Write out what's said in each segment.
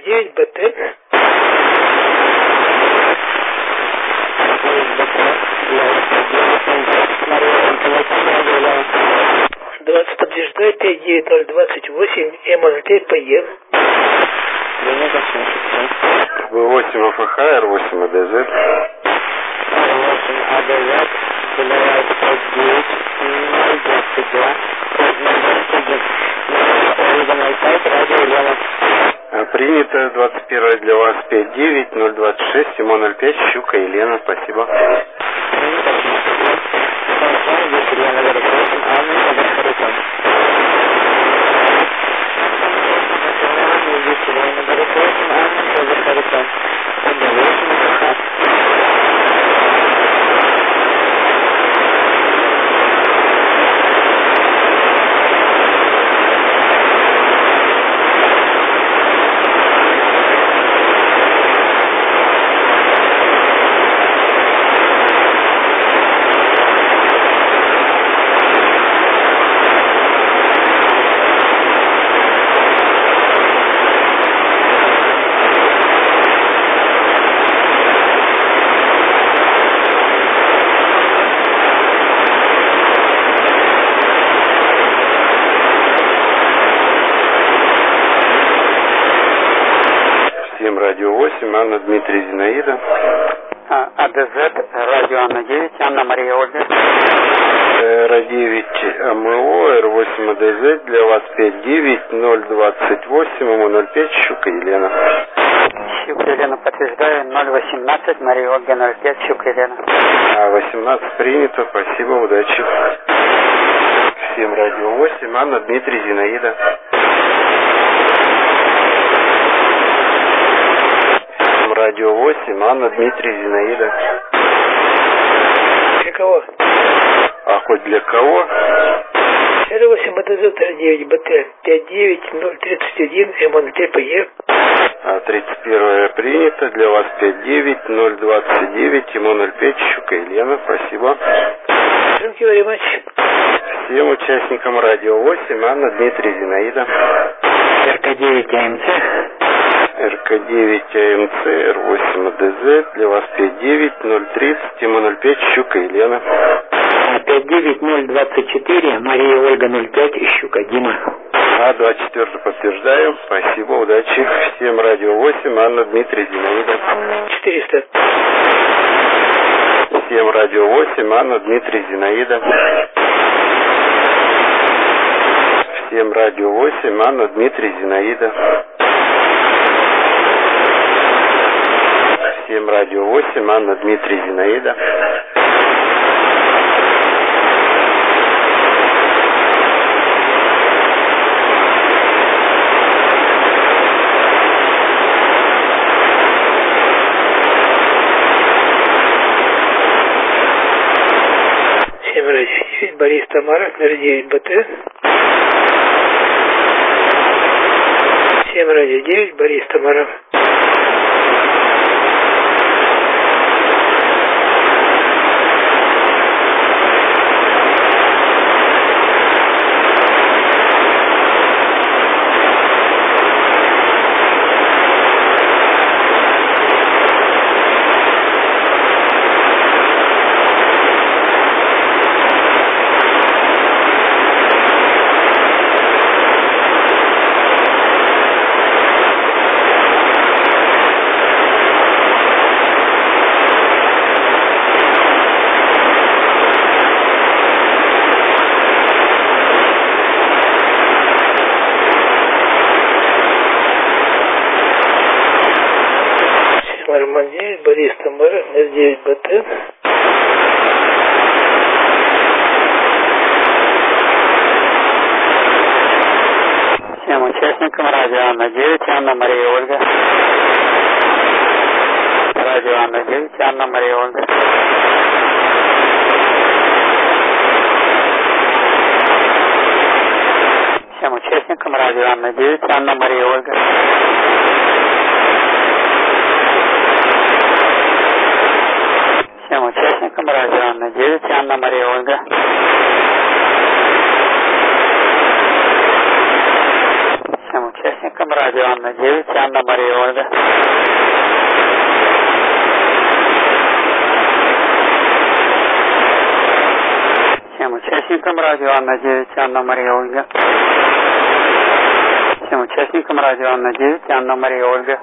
09 БТ. 20 подтверждаю, 59028 М05 ПЕ. В8 АФХ, Р8 АДЗ. Р8 АДЗ, Беляев 59, 022, Ольга 05, радио Лева. Принято. 21 для вас 59 026 Симон 05, Щука Елена. Спасибо. Радио 8, Анна, Дмитрий, Зинаида. АДЗ, радио Анна 9, Анна, Мария, Ольга. Р9 АМО, Р8 АДЗ, для вас 59 028 МО05, Щука Елена. Щука Елена, подтверждаю, 018, Мария, Ольга, 05, Щука Елена. 18 принято, спасибо, удачи. Всем Радио 8, Анна, Дмитрий, Зинаида. Радио 8, Анна, Дмитрий, Зинаида. Для кого? А хоть для кого? Р8 АДЗ, Р9 БТ, 59031 М05 ПЕ. 31 принято. Для вас 59 029 МО05, Щука Елена. Спасибо. Thank you very much. Всем участникам Радио 8, Анна, Дмитрий, Зинаида. РК9 АМЦ. РК9 АМЦ, Р8 АДЗ, для вас 59 030 МО05, Щука Елена. 59024, Мария, Ольга, 05, Щука Дима. 24 подтверждаю. Спасибо, удачи. Всем Радио 8, Анна, Дмитрий, Зинаида. 400. Всем Радио 8, Анна, Дмитрий, Зинаида. Всем Радио 8, Анна, Дмитрий, Зинаида. Всем Радио 8, Анна, Дмитрий, Зинаида. Борис, Тамара, Р9 БТ. 7 радио 9, Борис, Тамара. Борис, Тамара, Р9 БТ. Всем участникам радио Анна 9, Анна, Мария, Ольга. Радио Анна 9, Анна, Мария, Ольга. Всем участникам радио Анна 9, Анна, Мария, Ольга. Всем участникам радио Анна 9, Анна, Мария, Ольга. Всем участникам участникам радио Анна 9, Анна Мария Ольга. Всем участникам радио Анна 9, Анна Мария Ольга. Всем участникам радио Анна 9, Анна Мария Ольга.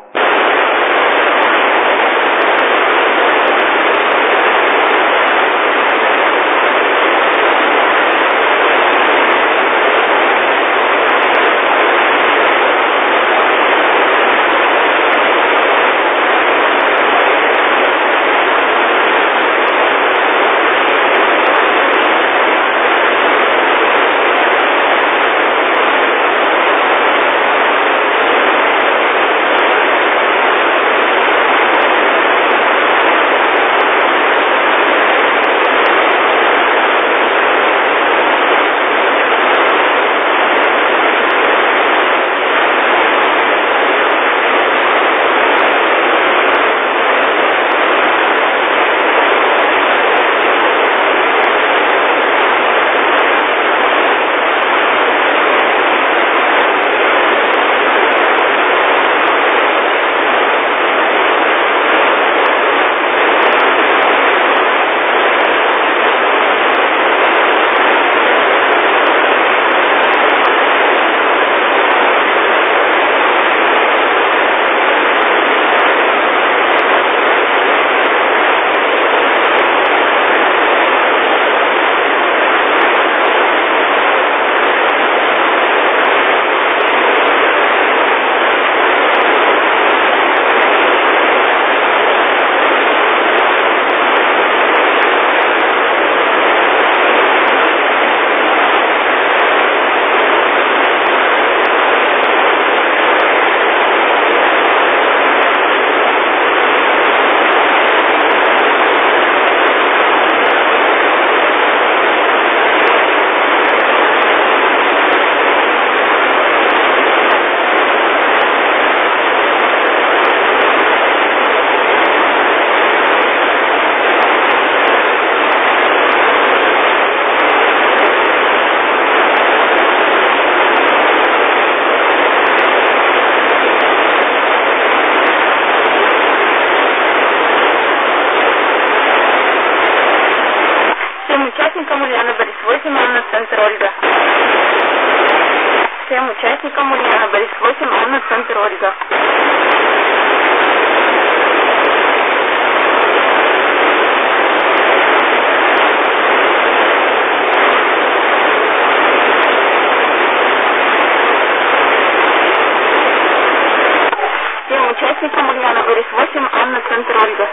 Центр Ольга. Всем участникам Ульяна Борис 8, Анна, Центр Ольга. Всем участникам Ульяна Борис 8, Анна, Центр Ольга.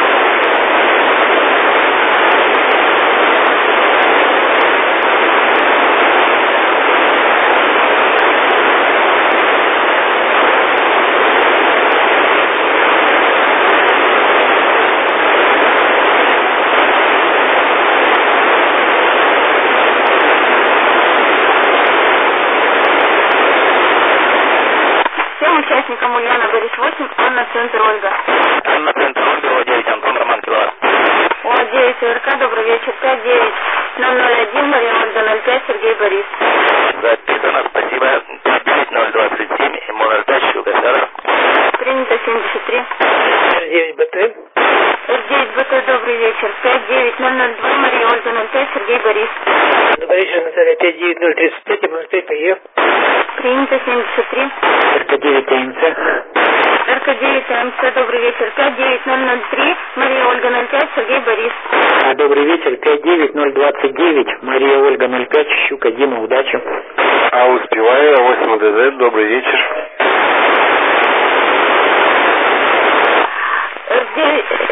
Участникам Ульяна Борис 8, Анна, Центр Ольга. Анна, Центр Ольга, О9, Антон, Роман, Киловатт. О9, РК, добрый вечер, 59001, Мария Ольга, 05, Сергей Борис. Записано, спасибо, 59027, МО05, Щука, Сара. Принято, 73. Р9 БТ. Р9 БТ, добрый вечер, 59002, Мария Ольга, 05, Сергей Борис. Добрый вечер, Наталья, 59035, МН5, ПЕ. Принято, 73. РК-9 ТМЦ. РК-9 ТМЦ, добрый вечер, 59003, Мария Ольга, 05, Сергей Борис. Добрый вечер, 59029, Мария Ольга, 05, Щука, Дима, удачи. Успеваю, 8 ДЗ, добрый вечер. Р9...